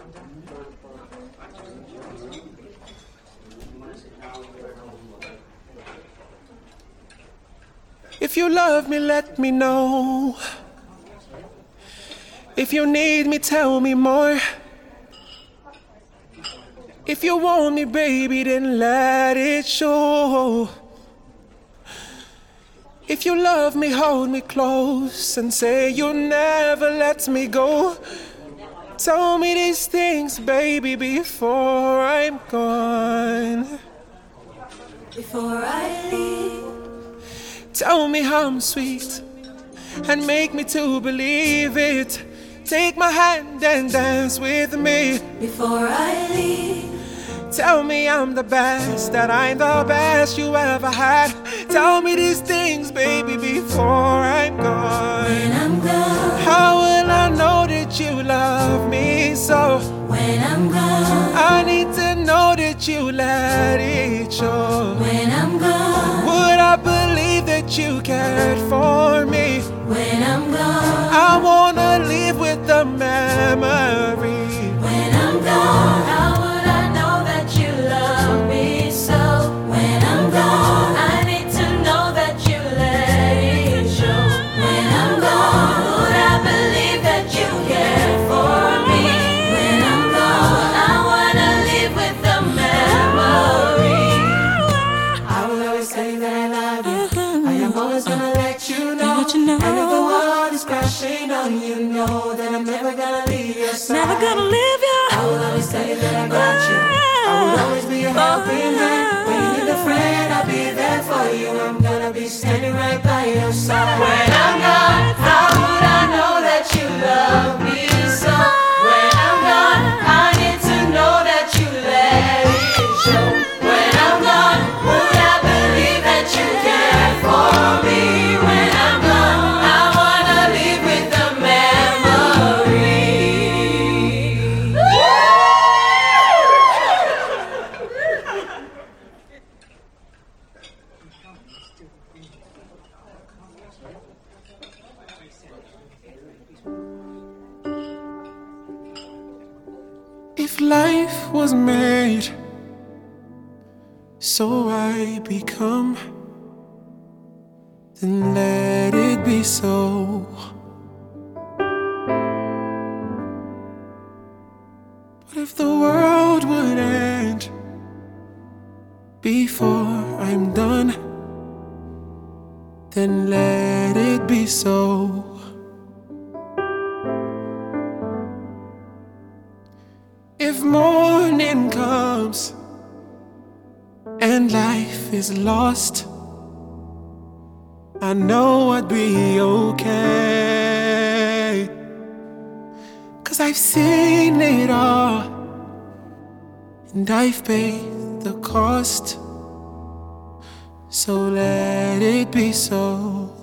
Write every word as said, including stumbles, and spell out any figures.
If you love me, let me know. If you need me, tell me more. If you want me, baby, then let it show. If you love me, hold me close and say you'll never let me go. Tell me these things, baby, before I'm gone. Before I leave, tell me how I'm sweet and make me to believe it. Take my hand and dance with me. Before I leave, tell me I'm the best, that I'm the best you ever had. Tell me these things, baby, before I'm gone. When I'm gone, how will I know that you love me so? When I'm gone, I need to know that you let it show. When I'm gone, would I believe that you cared for me? When I'm gone, I wanna live with the memory. When I'm gone, how would I know that you love me so? When I'm gone, I need to know that you let it show. When I'm gone, would I believe that you care for me? When I'm gone, I wanna live with the memory. I will always say that I love you. I am always gonna let you know. And if the world is crashing on you, know that I'm never gonna leave your side. Never gonna leave you. I will always tell you that I got you. I will always be your helping hand. When you need a friend, I'll be there for you. I'm gonna be standing right by your side. When I'm gone, how would I know that you love me so? When I'm gone, I need to know that you let it show. When I'm gone, would I believe that you care for me? When I'm gone, I wanna live with the memory. If life was made so I become, then let it be so. But if the world would end before I'm done, then let it be so. If morning comes and life is lost, I know I'd be okay. 'Cause I've seen it all and I've paid the cost. So let it be so.